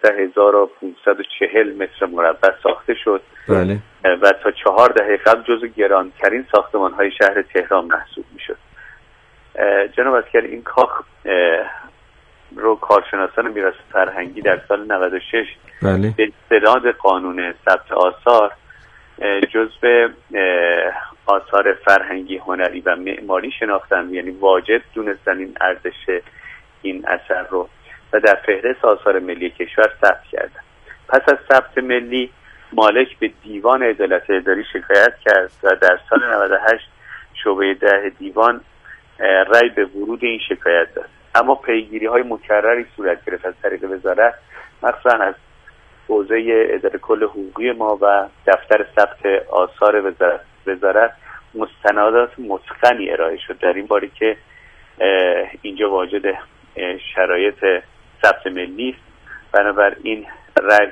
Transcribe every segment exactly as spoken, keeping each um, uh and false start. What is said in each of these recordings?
سیزده هزار و پانصد و چهل متر مربع ساخته شد. بله. و تا چهار دهه قبل جزو گرانترین ساختمان‌های شهر تهران محسوب می‌شد. جناب عسکری، این کاخ رو کارشناسان میراث فرهنگی در سال نود و شش بله. به استناد قانون ثبت آثار جزو آثار فرهنگی، هنری و معماری شناختن، یعنی واجب دونستن این ارزش این اثر رو و در فهرست آثار ملی کشور ثبت کردن. پس از ثبت ملی مالک به دیوان عدالت اداری شکایت کرد و در سال نود و هشت شعبه ده دیوان رأی به ورود این شکایت داد. اما پیگیری های مکرری صورت گرفت از طریق وزارت، مخصوصا از حوزه اداره کل حقوقی ما و دفتر ثبت آثار وزارت, وزارت مستندات متقنی ارائه شد در این باری که اینجا واجد شرایط ثبت ملی است. بنابراین رأی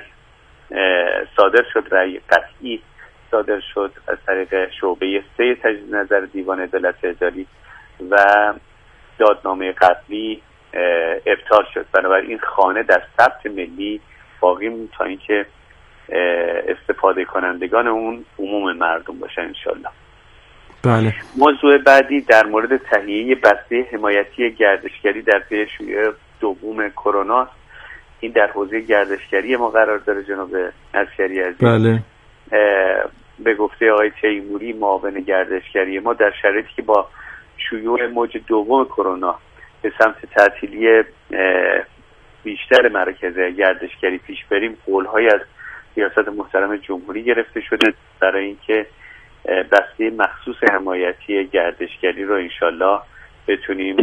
صادر شد، رأی قطعی صادر شد از طریق شعبه سه تجدید نظر دیوان عدالت اداری و دادنامه قبلی ابطال شد. بنابراین خانه در ثبت ملی باقی موند تا اینکه استفاده کنندگان اون عموم مردم باشن انشالله. بله. موضوع بعدی در مورد تهیه بسته حمایتی گردشگری در پی شیوع دوم کرونا. این در حوزه گردشگری ما قرار داره جناب عسکری عزیز. بله. به گفته آقای تیموری معاون گردشگری ما، در شرایطی که با شیوع موج دوم کرونا به سمت تعطیلی بیشتر مراکز گردشگری پیش بریم، قول‌های از ریاست محترم جمهوری گرفته شده برای اینکه بسته مخصوص حمایتی گردشگری رو انشالله بتونیم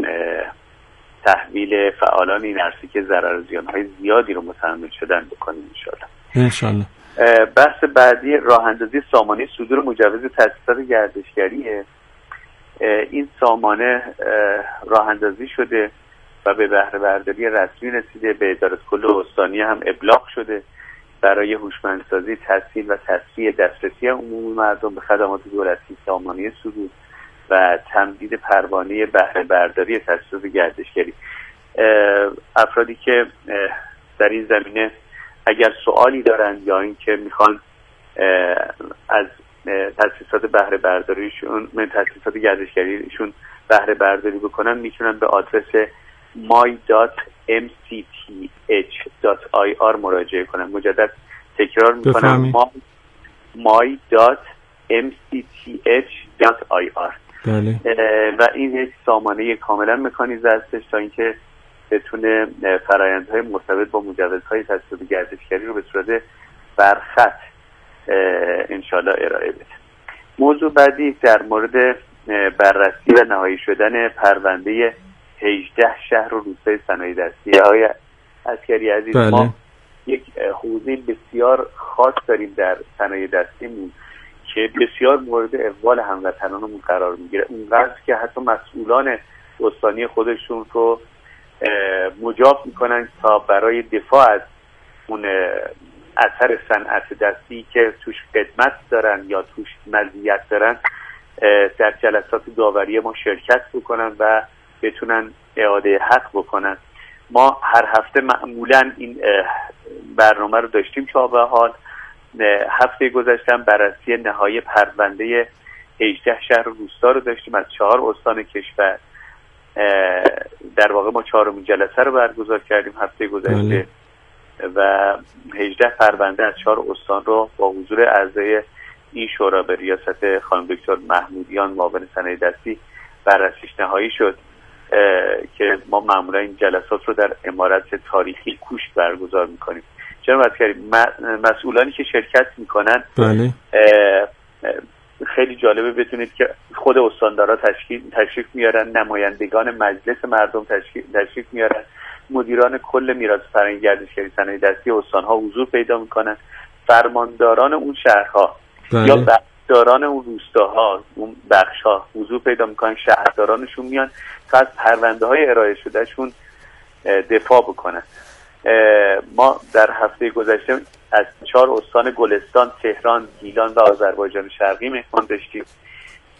تحویل فعالان این عرصه که ضرر و زیان‌های زیادی رو متحمل شدن بکنیم انشالله. انشالله. بحث بعدی راه اندازی سامانه صدور مجوز تأسیسات گردشگریه. این سامانه راه اندازی شده و به بهره برداری رسمی رسیده، به اداره کل استانی هم ابلاغ شده برای هوشمندسازی، تسهیل و تسریع دسترسی عمومی مردم به خدمات دولتی سامانه صدور و تمدید پروانه بهره برداری تأسیسات گردشگری. افرادی که در این زمینه اگر سوالی دارن یا اینکه میخوان از تأسیسات بهره برداریشون، من تأسیسات گردشگریشون بهره برداری بکنن، میتونن به آدرس my dot m c t h dot i r مراجعه کنن. مجدد تکرار میکنم my dot m c t h dot i r. بله. و این یک سامانه کاملا مکانیزه هستش تا اینکه بتونه فرآیندهای مرتبط با مجوزهای تأسیسات گردشگری رو به صورت برخط انشالله ارائه بده. موضوع بعدی در مورد بررسی و نهایی شدن پرونده هجده شهر و روستای صنایع دستی. آقای عسکری عزیز، بله. ما یک حوزه بسیار خاص داریم در صنایع دستیمون که بسیار مورد اقبال هموطنانمون قرار میگیره، اونقدر که حتی مسئولان استانی خودشون رو مجاب میکنن تا برای دفاع از اون اثر صنعت دستی که توش خدمت دارن یا توش مزیت دارن در جلسات داوری ما شرکت بکنن و بتونن اعاده حق بکنن. ما هر هفته معمولا این برنامه رو داشتیم تا به حال. هفته گذشته بررسی نهایی پرونده هجده شهر و روستا رو داشتیم از چهار استان کشور. در واقع ما چهارمین جلسه رو برگزار کردیم هفته گذشته و هجده پرونده از چهار استان رو با حضور اعضای این شورا به ریاست خانم دکتر محمودیان معاون صنایع دستی بررسیش نهایی شد که ما معمولا این جلسات رو در عمارت تاریخی کوشت برگزار میکنیم. جناب عسکری، مسئولانی که شرکت میکنن بله. خیلی جالبه بدونید که خود استاندارا تشریف میارن، نمایندگان مجلس مردم تشریف میارن، مدیران کل میراث فرهنگی گردشگری صنایع دستی استانها حضور پیدا میکنن، فرمانداران اون شهرها بله. یا بخشداران اون روستاها، اون بخشها حضور پیدا میکنن، شهردارانشون میان تا از پرونده های ارائه شده شون دفاع بکنن. ما در هفته گذشته از چهار استان گلستان، تهران، گیلان و آذربایجان شرقی مهمان داشتیم.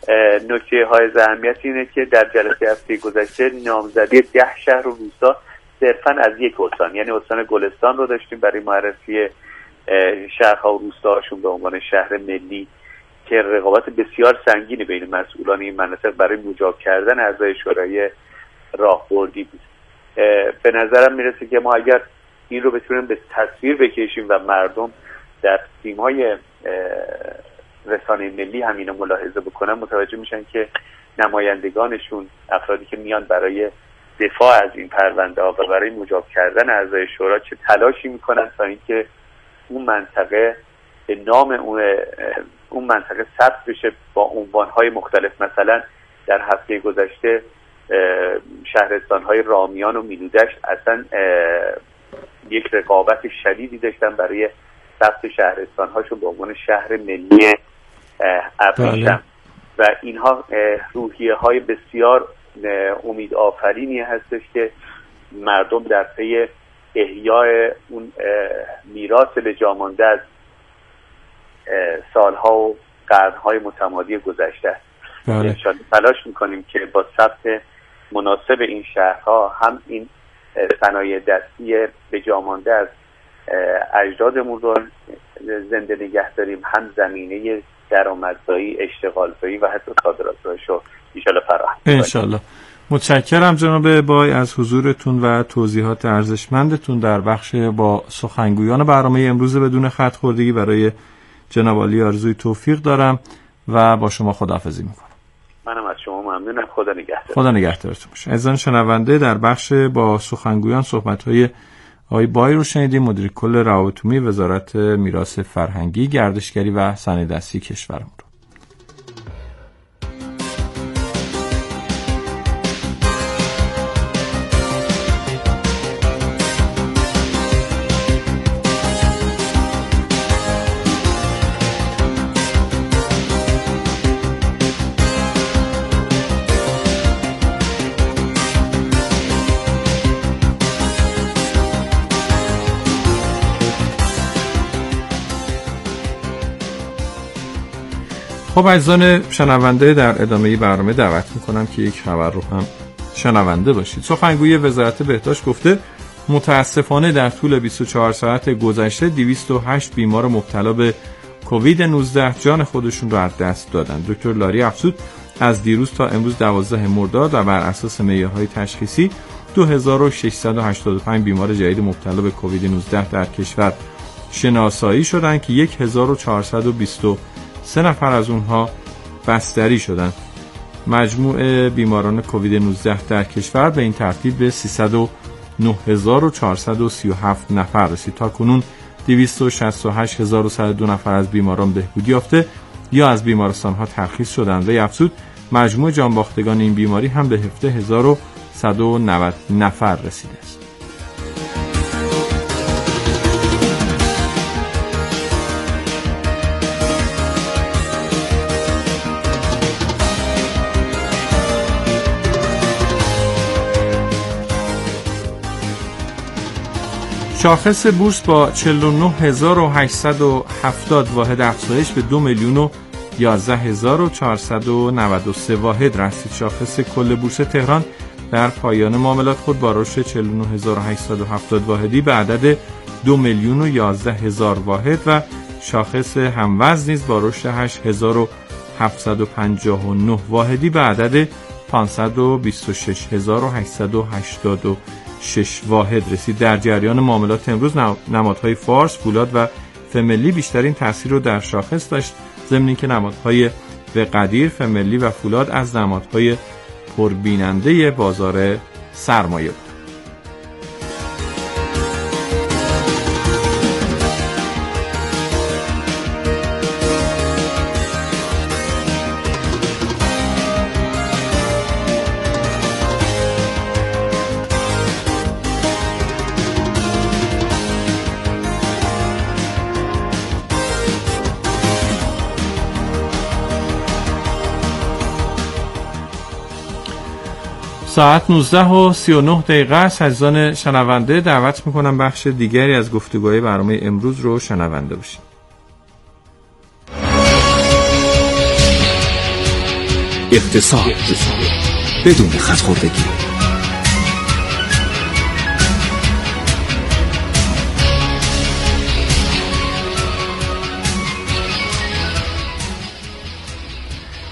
نکته های اهمیت اینه که در جلسه هفته گذشته نامزدی ده شهر و روستا صرفا از یک استان، یعنی استان گلستان رو داشتیم برای معرفی شهرها و روستاهاشون به عنوان شهر ملی که رقابت بسیار سنگینی بین مسئولان این مناطق برای مجاب کردن اعضای شورای راهبردی بود. به نظرم میرسه که ما اگر این رو بتونیم به تصویر بکشیم و مردم در تیم‌های رسانه ملی همین رو ملاحظه بکنن، متوجه میشن که نمایندگانشون، افرادی که میان برای دفاع از این پرونده ها و برای مجاب کردن اعضای شورا، چه تلاشی میکنن تا اینکه اون منطقه به نام اون اون منطقه ثبت بشه با عنوانهای مختلف. مثلا در هفته گذشته شهرستانهای رامیان و میلودشت اصلا یک رقابت شدیدی داشتن برای ثبت شهرستانهاشون به عنوان شهر ملی ابریشم و اینها روحیه های بسیار امید آفرینی هستش که مردم در پی احیای اون میراث به جا مانده از سالها و قرنهای متمادی گذشته. بله. تلاش میکنیم که با ثبت مناسب این شهرها هم این صنایع دستی به جا مانده از اجدادمون رو زنده نگه داریم، هم زمینه درآمدزایی، اشتغالزایی و حتی صادراتش رو انشالله فراهم کنیم. انشالله. متشکرم جناب بای از حضورتون و توضیحات ارزشمندتون در بخش با سخنگویان برنامه امروز بدون خط خوردگی. برای جناب عالی آرزوی توفیق دارم و با شما خداحافظی میکنم. منم از شما ممنونم. خدا نگهدار. خدا نگهدارتون باشه. عزیزان شنونده، در بخش با سخنگویان صحبت‌های آقای بای رو شنیدیم، مدیر کل روابط عمومی وزارت میراث فرهنگی، گردشگری و صنایع دستی کشورمون رو. خب عزیزان شنونده، در ادامه برنامه دعوت میکنم که یک خبر رو هم شنونده باشید. سخنگوی وزارت بهداشت گفته متاسفانه در طول بیست و چهار ساعت گذشته دویست و هشت بیمار مبتلا به کووید نوزده جان خودشون رو از دست دادن. دکتر لاری افزود از دیروز تا امروز دوازده مرداد و بر اساس معیارهای تشخیصی دو هزار و ششصد و هشتاد و پنج بیمار جدید مبتلا به کووید نوزده در کشور شناسایی شدند که هزار و چهارصد و بیست و سه نفر از اونها بستری شدند. مجموع بیماران کووید نوزده در کشور به این ترتیب به سیصد و نه هزار و چهارصد و سی و هفت نفر رسید. تا کنون دویست و شصت و هشت هزار و صد و دو نفر از بیماران بهبودی یافته یا از بیمارستان‌ها ترخیص شدند و افزود مجموع جانباختگان این بیماری هم به هفده هزار و صد و نود نفر رسیده است. شاخص بورس با چهل و نه هزار و هشتصد و هفتاد واحد افزایش به دو میلیون و یازده هزار و چهارصد و نود و سه واحد رسید. شاخص کل بورس تهران در پایان معاملات خود با رشد چهل و نه هزار و هشتصد و هفتاد واحدی به عدد دو میلیون و یازده هزار واحد و شاخص هموزن نیز با رشد هشت هزار و هفتصد و پنجاه و نه واحدی به عدد پانصد و بیست و شش هزار و هشتصد و هشتاد و شش واحد رسید. در جریان معاملات امروز نمادهای فارس، فولاد و فملی بیشترین تاثیر رو در شاخص داشت، ضمن اینکه نمادهای وقدیر، فملی و فولاد از نمادهای پربیننده بازار سرمایه بود. ساعت نوزده و سی و نه دقیقه است. عزیزان شنونده، دعوت میکنم بخش دیگری از گفتگوهای برنامه امروز رو شنونده باشید. اقتصاد بدون خط‌خوردگی.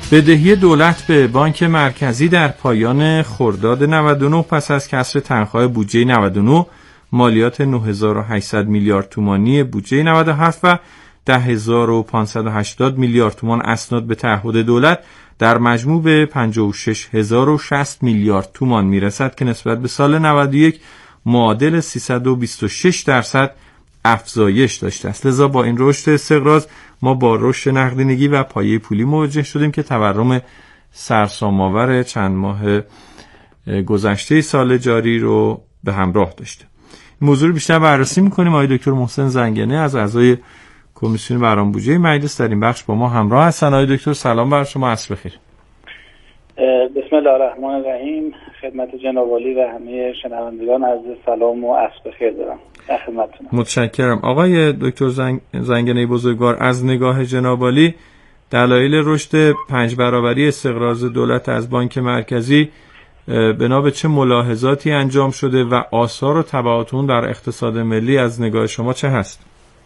بدهی دولت به بانک مرکزی در پایان خرداد نود و نه پس از کسر تنخواه بودجه نود و نه، مالیات نه هزار و هشتصد میلیارد تومانی بودجه نود و هفت و ده هزار و پانصد و هشتاد میلیارد تومان اسناد به تعهد دولت در مجموع به پنجاه و شش هزار و شصت میلیارد تومان میرسد که نسبت به سال نود و یک معادل سیصد و بیست و شش درصد افزایش داشته است. لذا با این رشد استقراض ما با رشد نقدینگی و پایه پولی مواجه شدیم که تورم سرسام‌آور چند ماه گذشته سال جاری رو به همراه داشته. این موضوع رو بیشتر بررسی می‌کنیم. آقای دکتر محسن زنگنه از اعضای کمیسیون برنامه‌بودجه مجلس در این بخش با ما همراه هستن. آقای دکتر سلام بر شما، عصر بخیر. بسم الله الرحمن الرحیم. خدمت جناب عالی و همه شنوندگان عزیز سلام و عصر بخیر دارم. خدمتتون. متشکرم. آقای دکتر زنگ... زنگنه بزرگوار، از نگاه جناب عالی دلایل رشد پنج برابری استقراض دولت از بانک مرکزی بنا به چه ملاحظاتی انجام شده و آثار و تبعات اون در اقتصاد ملی از نگاه شما چه هست؟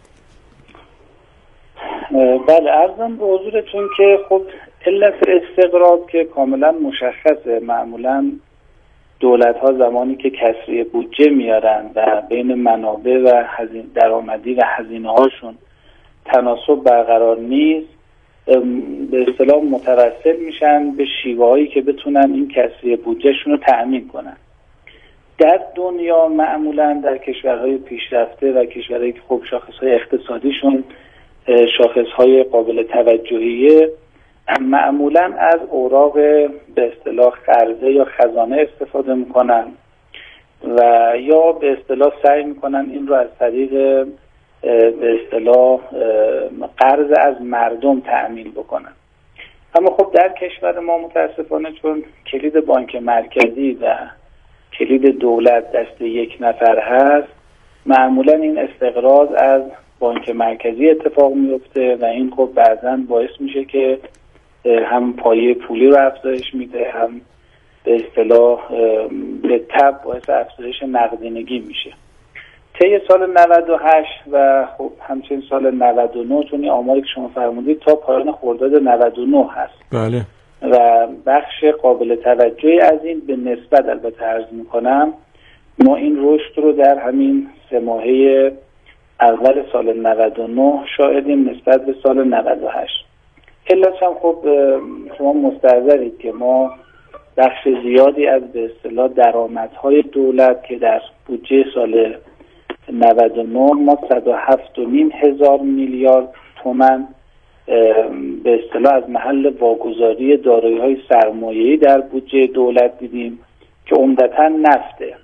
بله، عرضم به حضورتون که خب علت استقراض که کاملا مشخصه. معمولا دولت ها زمانی که کسری بودجه میارن و بین منابع و هزینه درآمدی و هزینه هاشون تناسب برقرار نیست، به اصطلاح متوسل میشن به شیوه هایی که بتونن این کسری بودجه شون رو تأمین کنن. در دنیا معمولا در کشورهای پیشرفته و کشورهایی که خب شاخصهای اقتصادیشون شاخصهای قابل توجهیه، معمولا از اوراق به اصطلاح قرضه یا خزانه استفاده میکنن و یا به اصطلاح سعی میکنن این رو از طریق به اصطلاح قرض از مردم تأمین بکنن. اما خب در کشور ما متاسفانه چون کلید بانک مرکزی و کلید دولت دست یک نفر هست، معمولا این استقراض از بانک مرکزی اتفاق میفته و این خب بعضاً باعث میشه که هم پایه پولی رو افزایش میده، هم به اصطلاح به تبع باعث افزایش نقدینگی میشه. طی سال نود و هشت و خب همچنین سال نود و نه، چون این آماری که شما فرمودید تا پایان خرداد نود و نه هست. بله. و بخش قابل توجهی از این به نسبت البته عرض میکنم، ما این رشد رو در همین سه ماهه اول سال نود و نه شاهدیم نسبت به سال نود و هشت. علت هم خب شما مستحضرید که ما بخش زیادی از به اصطلاح درآمدهای دولت که در بودجه سال نود و نه ما صد و هفت و نیم هزار میلیارد تومان به اصطلاح از محل واگذاری دارایی‌های سرمایه‌ای در بودجه دولت دیدیم که عمدتاً نفته.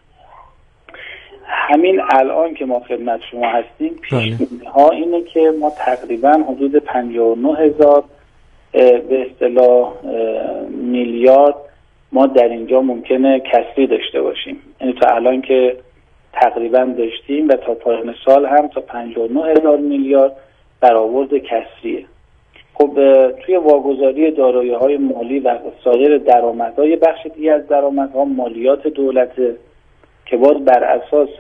همین الان که ما خدمت شما هستیم پیش‌بینی‌ها اینه که ما تقریباً حدود پنجاه و نه هزار به اصطلاح میلیارد ما در اینجا ممکنه کسری داشته باشیم. یعنی تا الان که تقریبا داشتیم و تا پایان سال هم تا پنجاه و نه هزار میلیارد برآورد کسریه. خب توی واگذاری دارایی‌های مالی و سایر درآمدها، یه بخش دیگه از درآمدها مالیات دولت که باز بر اساس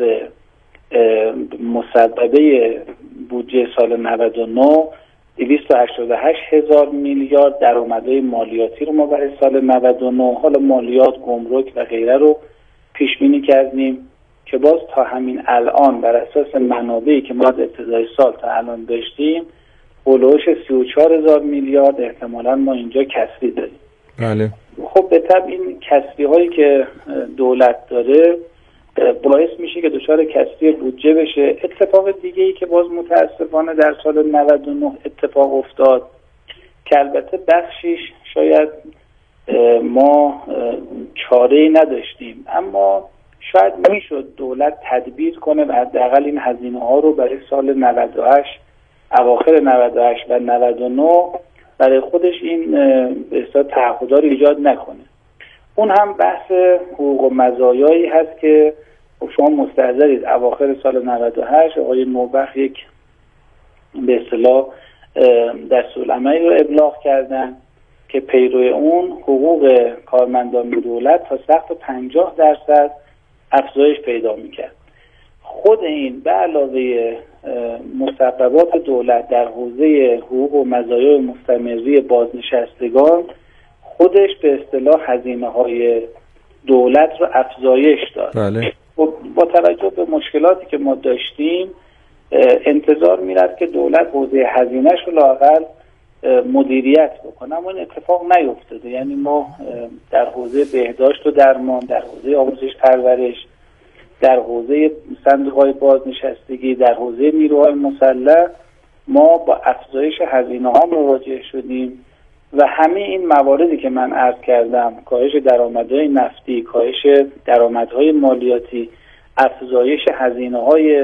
مسببه بودجه سال نود و نه دویست و هشتاد و هشت هزار میلیارد درآمدهای مالیاتی رو ما برای سال نود و نه، حالا مالیات، گمرک و غیره رو پیش بینی کردیم که باز تا همین الان بر اساس منابعی که ما از ابتدای سال تا الان داشتیم هولوش سی و چهار هزار میلیارد احتمالاً ما اینجا کسری داریم. بله. خب به طبع این کسری هایی که دولت داره باعث میشه که دچار کسری بودجه بشه. اتفاق دیگه ای که باز متاسفانه در سال نود و نه اتفاق افتاد که البته بخشیش شاید ما چاره‌ای نداشتیم، اما شاید میشد دولت تدبیر کنه و حداقل این هزینه ها رو برای سال نود و هشت، اواخر نود و هشت و نود و نه برای خودش این به اصطلاح تعهدات رو ایجاد نکنه. اون هم بحث حقوق و مزایایی هست که شما مستحضرید اواخر سال نود و هشت آقای نوبخت یک به اصطلاح دستورالعملی رو ابلاغ کردن که پیرو اون حقوق کارمندان دولت تا سقف پنجاه درصد افزایش پیدا میکرد. خود این به علاوه مسببات دولت در حوزه حقوق و مزایای مستمری بازنشستگان خودش به اصطلاح هزینه‌های دولت رو افزایش داد. بله. با توجه به مشکلاتی که ما داشتیم انتظار میرفت که دولت حوزه هزینه‌اش رو لااقل مدیریت بکنه، اما این اتفاق نیفتاده. یعنی ما در حوزه بهداشت و درمان، در حوزه آموزش پرورش، در حوزه صندوق‌های بازنشستگی، در حوزه نیروهای مسلح ما با افزایش هزینه‌ها مواجه شدیم و همه این مواردی که من عرض کردم، کاهش درآمدهای نفتی، کاهش درآمدهای مالیاتی، افزایش هزینه‌های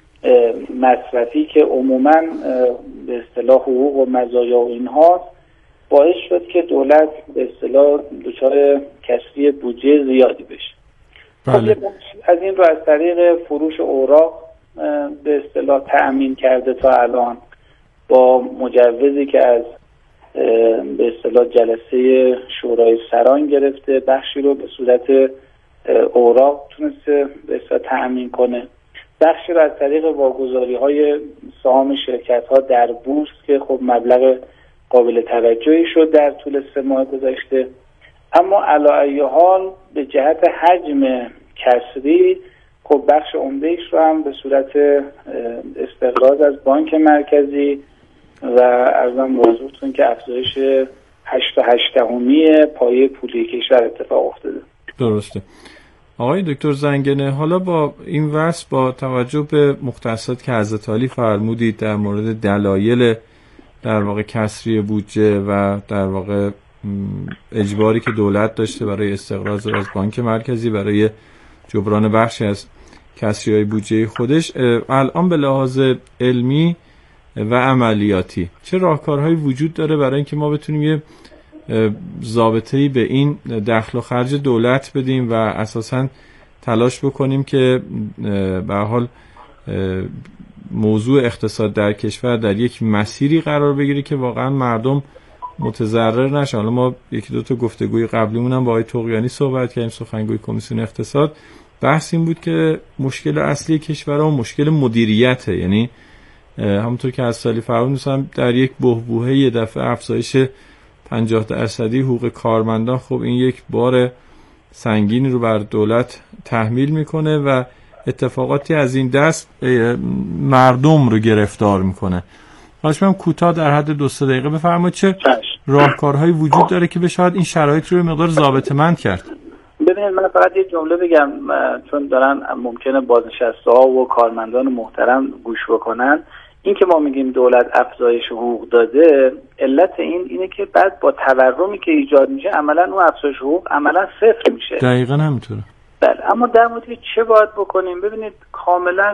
مصرفی که عموماً به اصطلاح حقوق و مزایا و اینها، باعث شد که دولت به اصطلاح دچار کسری بودجه زیادی بشه. بله. از این رو از طریق فروش اوراق به اصطلاح تأمین کرده تا الان، با مجوزی که از به اصطلاح جلسه شورای سران گرفته، بخشی رو به صورت اوراق تونسته به اصطلاح تأمین کنه، بخشی رو از طریق واگذاری های سهام شرکت ها در بورس که خب مبلغ قابل توجهی شد در طول سه ماه گذشته. اما علی ای حال به جهت حجم کسری خب بخش عمده‌ایش رو هم به صورت استقراض از بانک مرکزی و ارزم به حضورتون که افزایش هشت و هشت دهمی پایه پولی کشور اتفاق افتاده. درسته. آقای دکتر زنگنه، حالا با این وصف با توجه به مختصات که حضرت عالی فرمودید در مورد دلایل در واقع کسری بودجه و در واقع اجباری که دولت داشته برای استقراض از بانک مرکزی برای جبران بخشی از کسری‌های بودجه خودش، الان به لحاظ علمی و عملیاتی چه راهکارهایی وجود داره برای اینکه ما بتونیم یه ضابطه‌ای به این دخل و خرج دولت بدیم و اساساً تلاش بکنیم که به هر حال موضوع اقتصاد در کشور در یک مسیری قرار بگیره که واقعا مردم متضرر نشن؟ حالا ما یکی دو تا گفتگوی قبلیمون هم با آقای طغیانی صحبت کردیم، سخنگوی کمیسیون اقتصاد. بحث این بود که مشکل اصلی کشورها مشکل مدیریته، یعنی همونطور که از سالی فرمودن در یک بحبوحه یه دفعه افزایش پنجاه درصدی حقوق کارمندان، خب این یک بار سنگینی رو بر دولت تحمیل میکنه و اتفاقاتی از این دست مردم رو گرفتار میکنه. خواهش می‌کنم کوتاه در حد دو سه دقیقه بفرمایید چه راهکارهایی وجود داره که بشه این شرایط رو مقدار ضابطه‌مند کرد. ببینید من فقط یه جمله بگم، چون دارن ممکنه بازنشسته‌ها و کارمندان محترم گوش بکنن. این که ما میگیم دولت افزایش حقوق داده، علت این اینه که بعد با تورمی که ایجاد میشه عملا اون افزایش حقوق عملا صفر میشه. دقیقاً همینطوره. بله، اما در مورد چه باید بکنیم، ببینید کاملا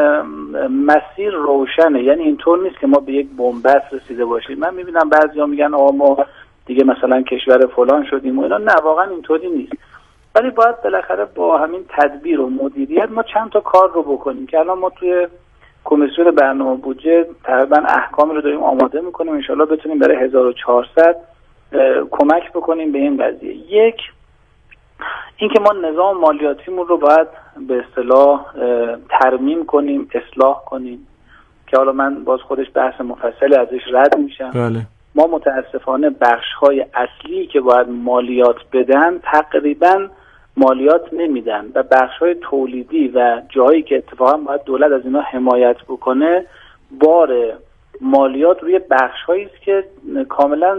مسیر روشنه. یعنی اینطور نیست که ما به یک بنبست رسیده باشیم. من میبینم بعضیا میگن آقا ما دیگه مثلا کشور فلان شدیم و اینا. نه، واقعا اینطوری نیست. ولی باید بالاخره با همین تدبیر و مدیریت ما چند تا کار رو بکنیم که الان ما توی کمیسیون برنامه بودجه تقریبا احکامی رو داریم آماده میکنیم، ان شاءالله بتونیم برای هزار و چهارصد کمک بکنیم به این قضیه. یک، اینکه ما نظام مالیاتیمون رو باید به اصطلاح ترمیم کنیم، اصلاح کنیم، که حالا من باز خودش بحث مفصلی ازش رد میشم. بله. ما متاسفانه بخش‌های اصلی که باید مالیات بدن تقریبا مالیات نمیدن و بخش‌های تولیدی و جایی که اتفاقا باید دولت از اینا حمایت بکنه، بار مالیات روی بخش‌هایی است که کاملا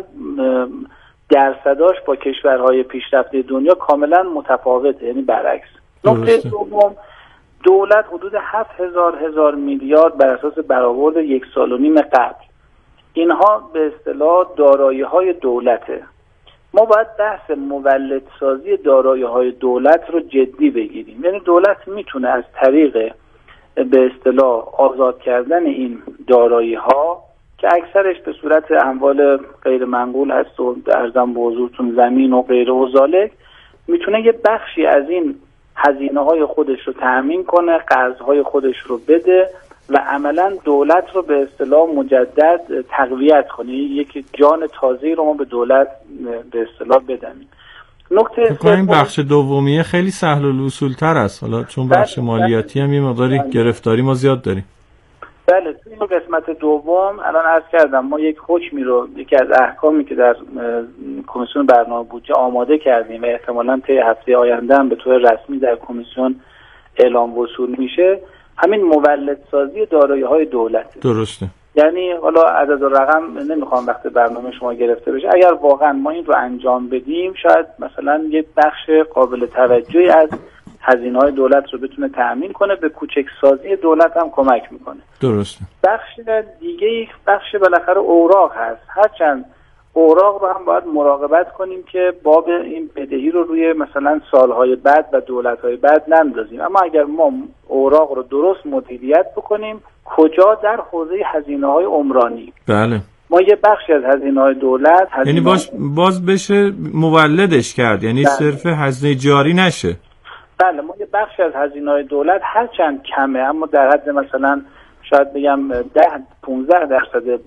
درصداش با کشورهای پیشرفته دنیا کاملا متفاوته، یعنی برعکس. نکته دوم، دولت حدود هفت هزار هزار میلیارد بر اساس برآورد یک سال و نیم قبل، اینها به اصطلاح دارایی‌های دولته. ما باید بحث مولدسازی دارایی‌های دولت رو جدی بگیریم. یعنی دولت میتونه از طریق به اصطلاح آزاد کردن این دارایی‌ها که اکثرش به صورت اموال غیر منقول هست و ارزم به حضورتون زمین و غیره و ذالک، میتونه یه بخشی از این هزینه‌های خودش رو تأمین کنه، قرض‌های خودش رو بده و عملاً دولت رو به اصطلاح مجدد تقویت کنه. یک جان تازه‌ای رو ما به دولت به اصطلاح بدیم. نکته این بخش دومیه خیلی سهل الوصول تر است، حالا چون بخش مالیاتی هم یه مقداری گرفتاری ما زیاد داریم. بله، توی این قسمت دوم الان عرض کردم ما یک حکمی رو، یکی از احکامی که در کمیسیون برنامه بودجه آماده کردیم و احتمالاً طی هفته آینده هم به طور رسمی در کمیسیون اعلام وصول میشه، همین مولدسازی دارایی‌های دولت. درسته. یعنی حالا عدد و رقم نمیخوام وقت برنامه شما گرفته بشه، اگر واقعا ما این رو انجام بدیم شاید مثلا یه بخش قابل توجهی از هزینه‌های دولت رو بتونه تأمین کنه، به کوچکسازی دولت هم کمک میکنه. درسته. بخش دیگه یک بخش بالاخره اوراق هست، هرچند اوراق رو هم باید مراقبت کنیم که باب این بدهی رو روی مثلا سالهای بعد و دولت‌های بعد نندازیم، اما اگر ما اوراق رو درست مدیریت بکنیم، کجا در حوزه هزینه‌های عمرانی. بله. ما یه بخشی از هزینه‌های دولت هزینه یعنی باز باز بشه مولدش کرد، یعنی بله. صرف هزینه جاری نشه. بله، ما یه بخشی از هزینه‌های دولت هرچند کمه اما در حد مثلا شاید بگم ده پانزده درصد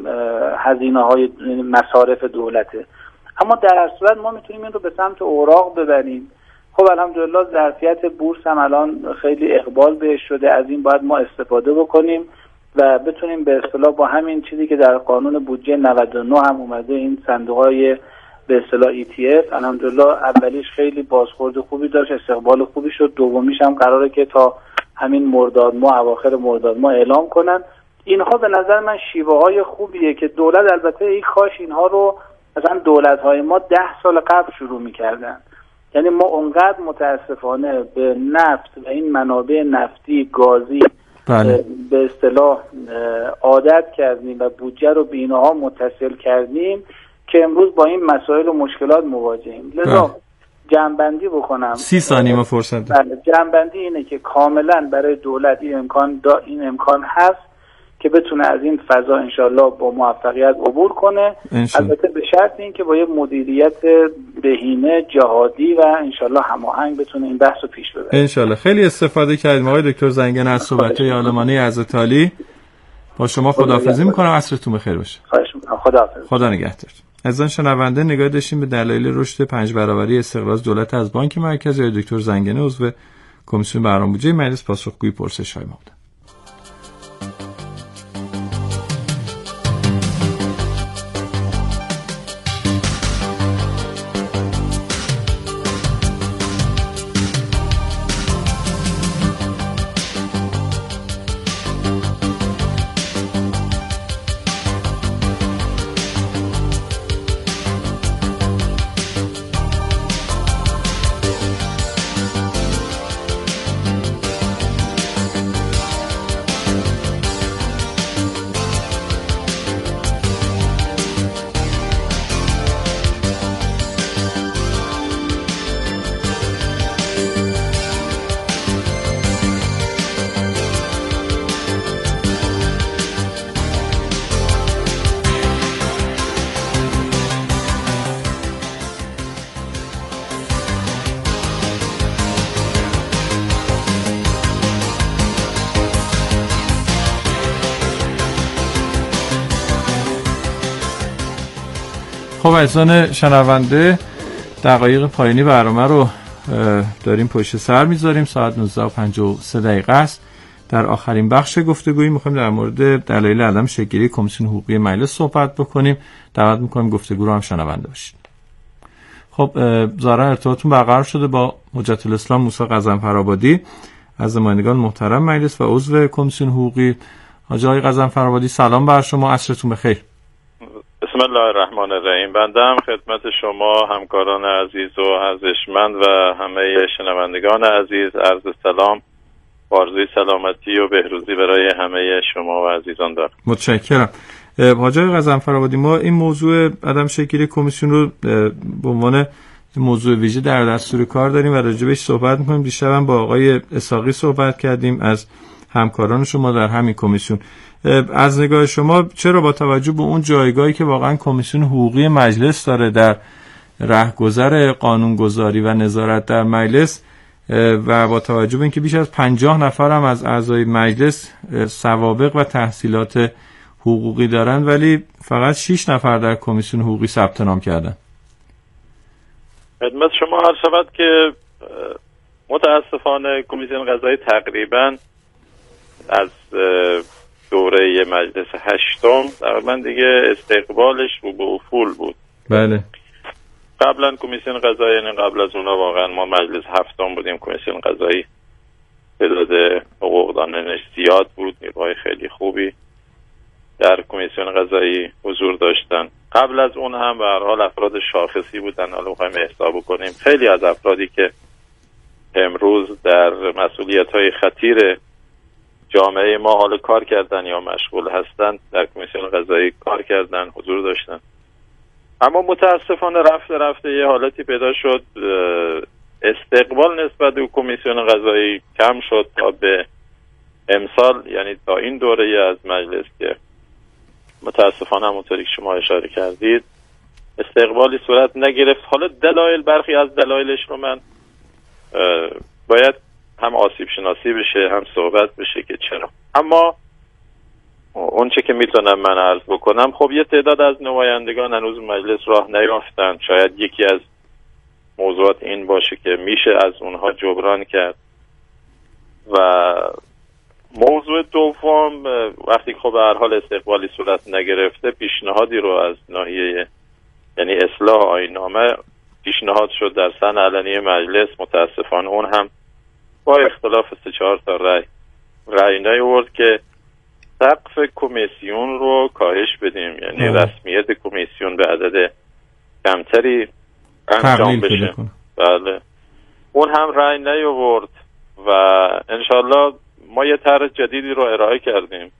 هزینه‌های مصارف دولته، اما در هر صورت ما میتونیم این رو به سمت اوراق ببریم. خب الحمدلله ظرفیت بورس هم الان خیلی اقبال بهش شده، از این باید ما استفاده بکنیم و بتونیم به اصطلاح با همین چیزی که در قانون بودجه نود و نه هم اومده، این صندوق‌های به اصطلاح ای تی اف، الحمدلله اولیش خیلی بازخورد خوبی داشت، استقبال خوبی شد، دومیش هم قراره که تا همین مرداد ماه، اواخر مرداد ماه اعلام کنن. اینها به نظر من شیوه های خوبیه که دولت، البته ای کاش اینها رو مثلا دولت های ما ده سال قبل شروع میکردن. یعنی ما اونقدر متاسفانه به نفت و این منابع نفتی گازی بله. به اصطلاح عادت کردیم و بودجه رو به اینها متصل کردیم که امروز با این مسائل و مشکلات مواجهیم. لذا بله. جمع‌بندی بکنم، سی ثانیه ما فرصت داریم. بله، جمع‌بندی اینه که کاملا برای دولت این امکان دا این امکان هست که بتونه از این فضا انشالله با موفقیت عبور کنه، البته به شرط این که با یه مدیریت بهینه جهادی و انشالله هماهنگ بتونه این بحث رو پیش ببره. انشالله. خیلی استفاده کردیم آقای دکتر زنگنه از صحبت‌های عالمانه عزت‌عالی. با شما خداحافظی می‌کنم، عصرتون بخیر باشه. خواهش می‌کنم. خداحافظ. خدا نگهدار. عزیزان شنونده، نگاه داشتیم به دلایل رشد پنج برابری استقراض دولت از بانک مرکزی. دکتر زنگنه عضو کمیسیون برنامه بودجه مجلس پاسخگوی پرسش‌های ما بود. خب عزیزان شنونده، دقایق پایانی برنامه رو داریم پشت سر میذاریم. ساعت نوزده و پنجاه و سه دقیقه است. در آخرین بخش گفتگویی میخوایم در مورد دلایل عدم شکل‌گیری کمیسیون حقوقی مجلس صحبت بکنیم. دعوت میکنیم گفتگو رو هم شنونده باشید. خب ظاهرا ارتباطتون برقرار شده با حجت الاسلام موسی غضنفرآبادی از نمایندگان محترم مجلس و عضو کمیسیون حقوقی. حاج آقای غضنفرآبادی سلام بر شما، عصرتون بخیر. بسم الله الرحمن الرحیم. بنده هم خدمت شما همکاران عزیز و ارزشمند و همه شنوندگان عزیز عرض سلام، آرزوی سلامتی و بهروزی برای همه شما و عزیزان دارم. متشکرم. حاج آقای غضنفرآبادی، ما این موضوع عدم شکل‌گیری کمیسیون رو به عنوان موضوع ویژه در دستور کار داریم و راجع بهش صحبت می‌کنیم. دیشب هم با آقای اسحاقی صحبت کردیم از همکاران شما در همین کمیسیون. از نگاه شما چرا با توجه به اون جایگاهی که واقعا کمیسیون حقوقی مجلس داره در رهگذر قانونگذاری و نظارت در مجلس و با توجه به اینکه بیش از پنجاه نفر هم از اعضای مجلس سوابق و تحصیلات حقوقی دارن ولی فقط شش نفر در کمیسیون حقوقی ثبت نام کردن؟ خدمت شما عرض شود که متاسفانه کمیسیون قضایی تقریبا از دوره مجلس هشتم تقریبا دیگه استقبالش رو به افول بود. بله. قبلا کمیسیون قضایی، یعنی قبل از اونا واقعا ما مجلس هفتم بودیم، کمیسیون قضایی تعداد حقوقدانانش زیاد بود، نیروهای خیلی خوبی در کمیسیون قضایی حضور داشتن. قبل از اون هم به هر حال افراد شاخصی بودن. حالا می‌خوایم حساب کنیم خیلی از افرادی که امروز در مسئولیت‌های خطیر جامعه ما حالا کار کردن یا مشغول هستند در کمیسیون قضایی کار کردن، حضور داشتن. اما متاسفانه رفته رفته یه حالتی پیدا شد، استقبال نسبت به کمیسیون قضایی کم شد تا به امسال، یعنی تا این دوره از مجلس که متاسفانه همونطوری که شما اشاره کردید استقبالی صورت نگرفت. حالا دلایل، برخی از دلایلش رو من باید هم آسیب شناسی بشه هم صحبت بشه که چرا. اما اون چه که میتونم من عرض بکنم، خب یه تعداد از نمایندگان هنوز مجلس راه نیافتن. شاید یکی از موضوعات این باشه که میشه از اونها جبران کرد. و موضوع دوم، وقتی خب به هر حال استقبالی صورت نگرفته، پیشنهادی رو از ناحیه یعنی اصلاح آیین‌نامه پیشنهاد شد در سن علنی مجلس. متاسفانه اون هم با اختلاف سه چهار تا رأی رأی نیاورد که سقف کمیسیون رو کاهش بدیم، یعنی آه. رسمیت کمیسیون به عدد کمتری انجام بشه. بله، اون هم رأی نیاورد و انشالله ما یه طرح جدیدی رو ارائه کردیم،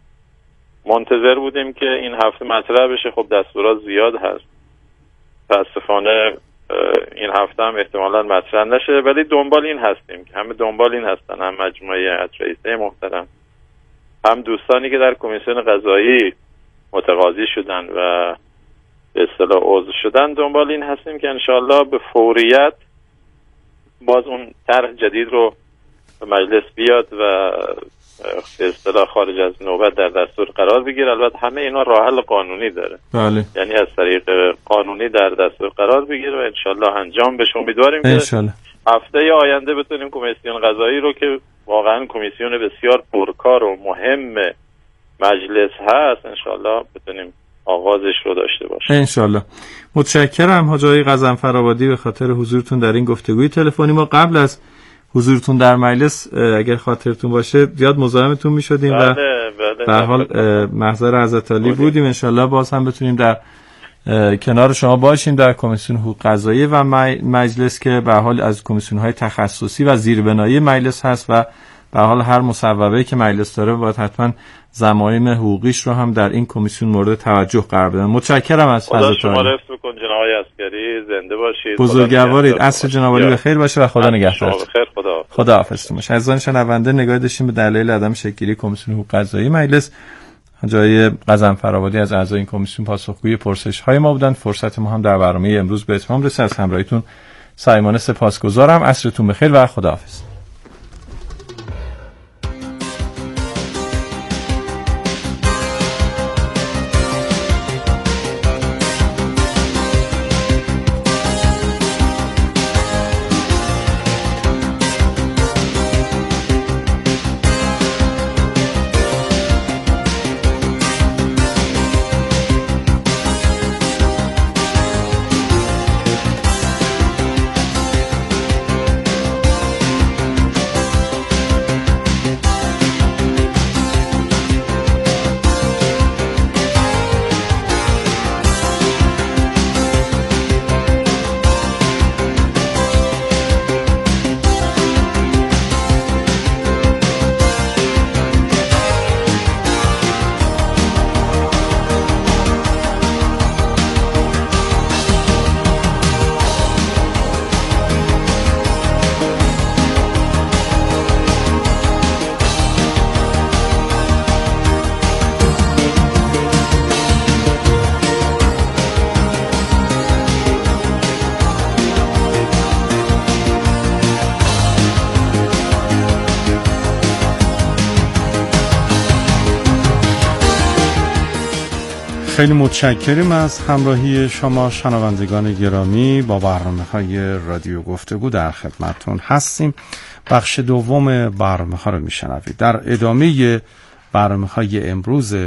منتظر بودیم که این هفته مطرح بشه. خب دستورات زیاد هست، متاسفانه این هفته هم احتمالاً مطرح نشه، ولی دنبال این هستیم که همه دنبال این هستن، هم مجموعه رئیسه محترم هم دوستانی که در کمیسیون قضایی متقاضی شدن و به اصطلاح عضو شدن، دنبال این هستیم که انشالله به فوریت باز اون طرح جدید رو به مجلس بیاد و به اصطلاح خارج از نوبت در دستور قرار بگیره. البته همه اینا راه حل قانونی داره، بله. یعنی از طریق قانونی در دستور قرار بگیره و انشالله انجام بشه. امیدواریم انشالله. که هفته آینده بتونیم کمیسیون قضایی رو که واقعا کمیسیون بسیار پرکار و مهم مجلس هست، انشالله بتونیم آغازش رو داشته باشیم انشالله. متشکرم حاج آقای غضنفرآبادی به خاطر حضورتون در این گفتگوی تلفنی. ما قبل از حضورتون در مجلس اگر خاطرتون باشه زیاد مزاحمتون می‌شدیم و به هر حال محضر حضرت علی بودیم. انشالله باز هم بتونیم در کنار شما باشیم در کمیسیون حقوق قضایی و مجلس که به هر حال از کمیسیون‌های تخصصی و زیربنایی مجلس هست و به هر حال هر مصوبه‌ای که مجلس داره باید حتما ضمایم حقوقیش رو هم در این کمیسیون مورد توجه قرار بدن. متشکرم از حضرت علی. شما رفت بکن جناب آقای عسکری، زنده باشید. بزرگوارید. عصر جناب علی بخیر باشه و خدا نگهدار. بخیر. خدا خدا حافظتون باشه. عزیزان شنونده، نگاه داشتیم به دلایل عدم شکل‌گیری کمیسیون حقوق قضایی مجلس. جای غضنفرآبادی از اعضای این کمیسیون پاسخگوی پرسش‌های ما بودند. فرصت ما هم در برنامه امروز به اتمام رسید. از همراهیتون صمیمانه سپاسگزارم. عصرتون بخیر و خداحافظ. خیلی متشکریم از همراهی شما شنوندگان گرامی. با برنامه‌های رادیو گفتگو در خدمتتون هستیم. بخش دوم برنامه‌ها رو میشنوید. در ادامه برنامه های امروز